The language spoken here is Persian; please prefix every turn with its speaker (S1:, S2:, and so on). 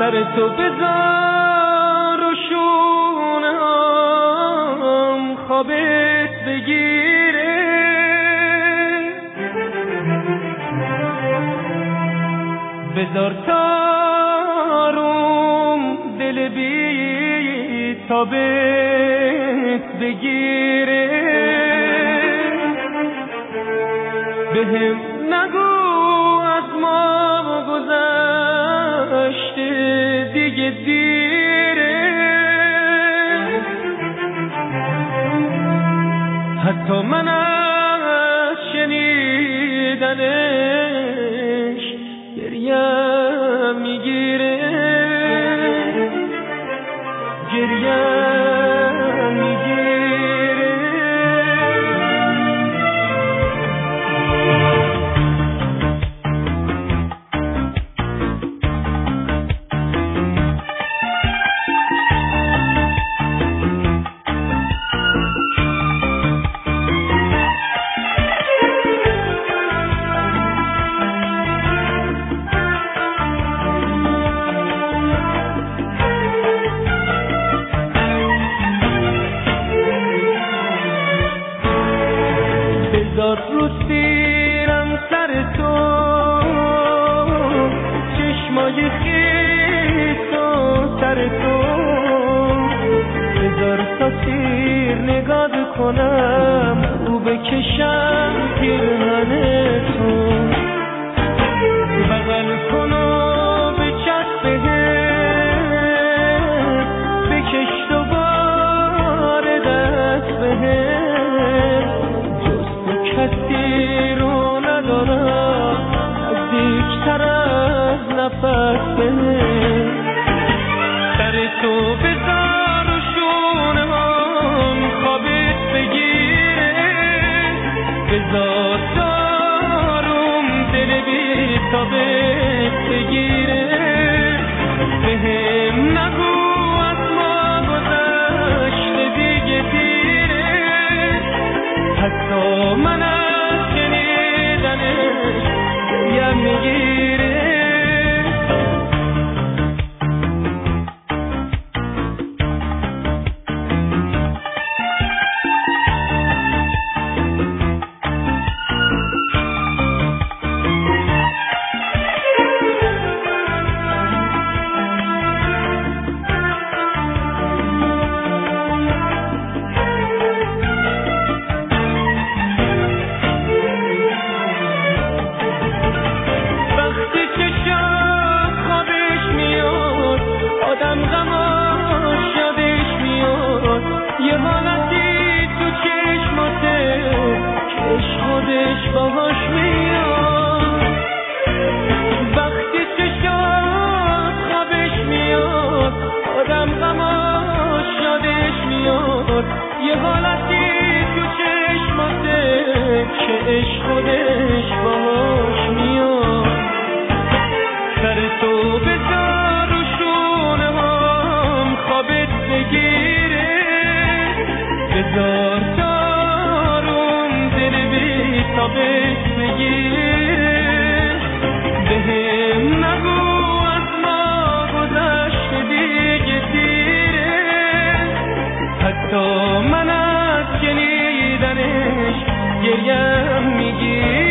S1: سر تو بذار و شونم خوابت بگیره، بذار تاروم دل بی تابت بگیره، بهم نگو از ما گذشته دیگه دیره، حتی من از شنیدنش گریم میگیره، گریم میگیره. بذار رو سیرم سر تو چشمای خیس و سر تو، بذار تا سیر نگاه کنم رو بکشم پیرهن تو، بغل کن و بچسب بهم، بکش دوباره دست بهم، کسی رو ندارم نزدیکتر از نفس بهم، سر تو بذار و شونم خوابت بگیره، بذار داروم دل بی تابت بگیره، بهم نگو از ما گذشته دیگه دیره، حتی من از شنیدنش گریم میگیره. یه حالتی تو چشماته کش خودش باهاش میاد، وقتی چشات خوابش میاد آدم غماش یادش میاد، یه حالتی تو چشماته کش خودش باهاش میاد، سر تو بذار و شونم خوابت بگیره، بذار داروم دل بی تابت بگیره، بهم نگو از ما گذشته دیگه دیره، حتی من از شنیدنش گریم میگیره.